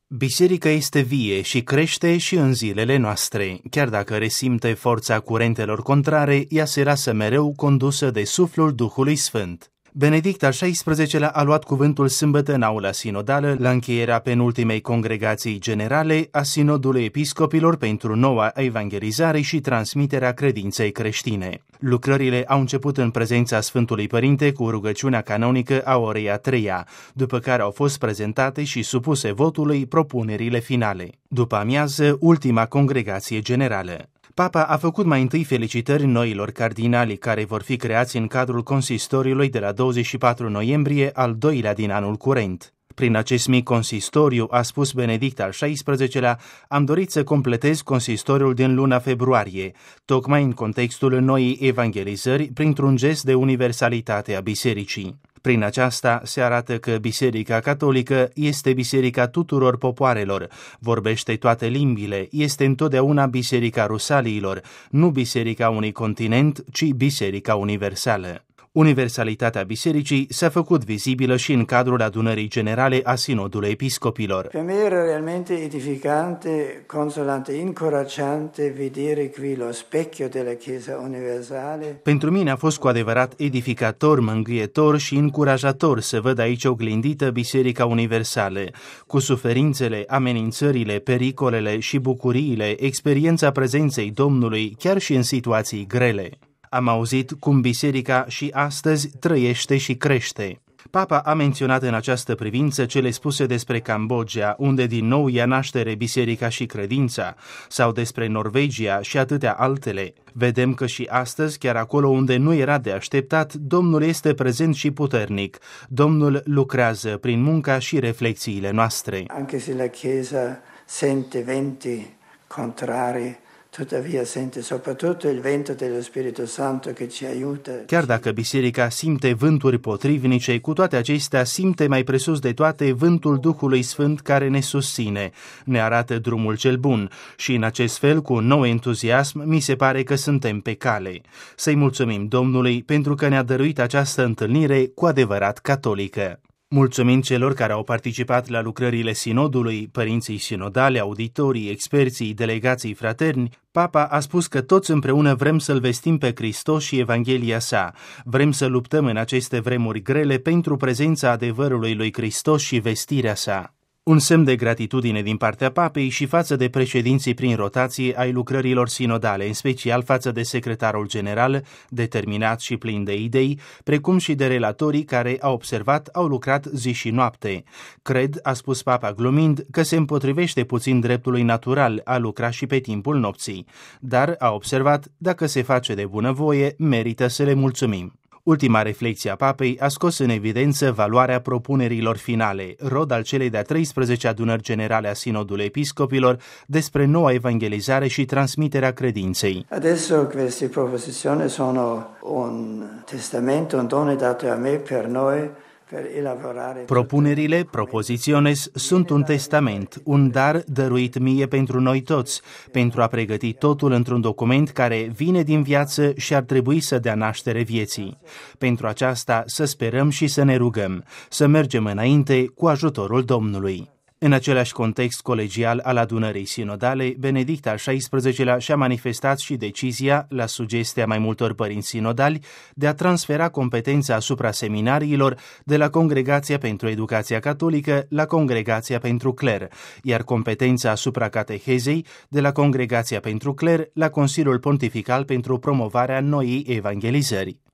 Biserica este vie și crește și în zilele noastre. Chiar dacă resimte forța curentelor contrare, ea se lasă mereu condusă de suflul Duhului Sfânt. Benedict al XVI-lea a luat cuvântul sâmbătă în aula sinodală la încheierea penultimei congregații generale a Sinodului Episcopilor pentru noua evangelizare și transmiterea credinței creștine. Lucrările au început în prezența Sfântului Părinte cu rugăciunea canonică a orei a treia, după care au fost prezentate și supuse votului propunerile finale. După amiază, ultima congregație generală. Papa a făcut mai întâi felicitări noilor cardinali care vor fi creați în cadrul consistoriului de la 24 noiembrie, al doilea din anul curent. Prin acest mic consistoriu, a spus Benedict al XVI-lea, am dorit să completez consistoriul din luna februarie, tocmai în contextul noii evangelizări, printr-un gest de universalitate a bisericii. Prin aceasta se arată că Biserica Catolică este biserica tuturor popoarelor, vorbește toate limbile, este întotdeauna biserica rusaliilor, nu biserica unui continent, ci biserica universală. Universalitatea bisericii s-a făcut vizibilă și în cadrul adunării generale a Sinodului Episcopilor. Per me era realmente edificante, consolante, incoraggiante vedere qui lo specchio della Chiesa universale. Pentru mine a fost cu adevărat edificator, mângâietor și încurajator să văd aici oglindită Biserica Universală, cu suferințele, amenințările, pericolele și bucuriile, experiența prezenței Domnului, chiar și în situații grele. Am auzit cum biserica și astăzi trăiește și crește. Papa a menționat în această privință cele spuse despre Cambodgia, unde din nou ia naștere biserica și credința, sau despre Norvegia și atâtea altele. Vedem că și astăzi, chiar acolo unde nu era de așteptat, Domnul este prezent și puternic. Domnul lucrează prin munca și reflexiile noastre. Anche se la Chiesa sente venti contrari, tuttavia sente soprattutto il vento dello Spirito Santo che ci aiuta. Chiar dacă biserica simte vânturi potrivnice, cu toate acestea simte mai presus de toate vântul Duhului Sfânt care ne susține, ne arată drumul cel bun și în acest fel, cu un nou entuziasm, mi se pare că suntem pe cale. Să-i mulțumim Domnului pentru că ne-a dăruit această întâlnire cu adevărat catolică. Mulțumind celor care au participat la lucrările sinodului, părinții sinodale, auditorii, experții, delegații fraterni, Papa a spus că toți împreună vrem să-L vestim pe Hristos și Evanghelia sa. Vrem să luptăm în aceste vremuri grele pentru prezența adevărului lui Hristos și vestirea sa. Un semn de gratitudine din partea Papei și față de președinții prin rotație ai lucrărilor sinodale, în special față de secretarul general, determinat și plin de idei, precum și de relatorii care, au observat, au lucrat zi și noapte. Cred, a spus Papa glumind, că se împotrivește puțin dreptului natural a lucra și pe timpul nopții, dar, a observat, dacă se face de bunăvoie, merită să le mulțumim. Ultima reflexie a Papei a scos în evidență valoarea propunerilor finale, rod al celei de-a 13-a adunări generale a Sinodului Episcopilor despre noua evangelizare și transmiterea credinței. Adesso queste proposizioni sono un testamento, un dono dato a me per noi. Propunerile, propositiones, sunt un testament, un dar dăruit mie pentru noi toți, pentru a pregăti totul într-un document care vine din viață și ar trebui să dea naștere vieții. Pentru aceasta să sperăm și să ne rugăm, să mergem înainte cu ajutorul Domnului. În același context colegial al adunării sinodale, Benedict al XVI-lea și-a manifestat și decizia, la sugestia mai multor părinți sinodali, de a transfera competența asupra seminariilor de la Congregația pentru Educația Catolică la Congregația pentru Cler, iar competența asupra catehezei de la Congregația pentru Cler la Consiliul Pontifical pentru promovarea noii evangelizări.